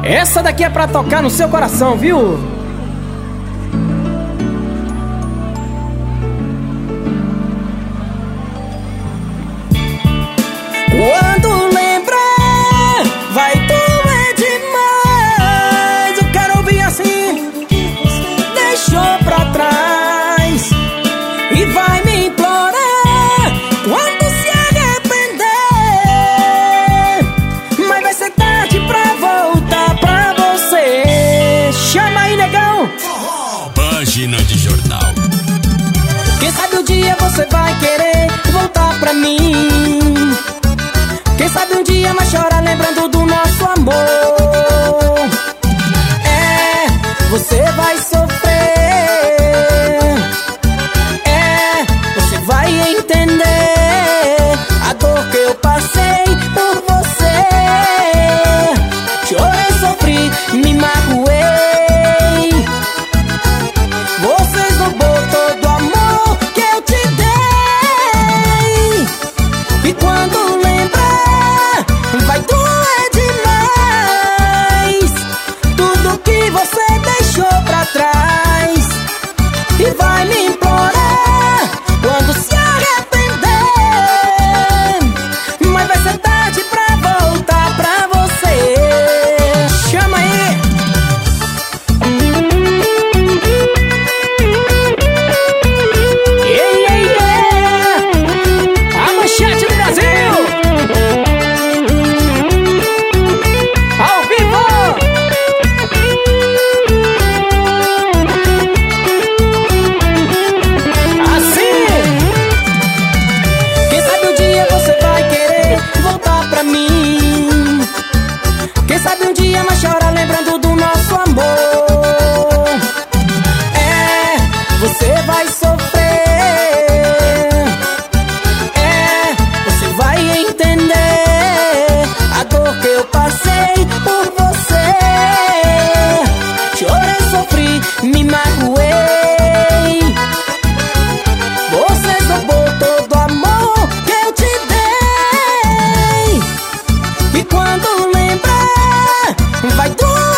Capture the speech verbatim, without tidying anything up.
Essa daqui é pra tocar no seu coração, viu? Quando lembrar, vai doer demais. Eu quero ouvir assim: deixou pra trás. E vai me implorar quando se arrepender. Mas vai ser tarde pra voltar pra você. Chama aí, negão. Página de jornal. Quem sabe um dia você vai querer voltar pra mim. Quem sabe um dia vai chorar lembrando do nosso amor. É, você vai sofrer. É, você vai entender a dor que eu passei por você. Chorei, sofri, me magoei. Você roubou todo o amor que eu te dei. E quando lembrar, vai doer demais tudo que você deixou pra trás. E vai me implorar quando se arrepender. Mas vai ser tarde pra voltar pra você. Chama aí. Ei, ei, ei. A manchete do Brasil. Ao vivo. Assim. Quem sabe um dia você vai querer voltar pra mim. Quem sabe um dia vai chorar lembrando do nosso amor. É, você vai sofrer. É, você vai entender a dor que eu passei por você. Chorei, sofri, me magoei. Você roubou todo o amor que eu te dei. E quando lembrar, vai doer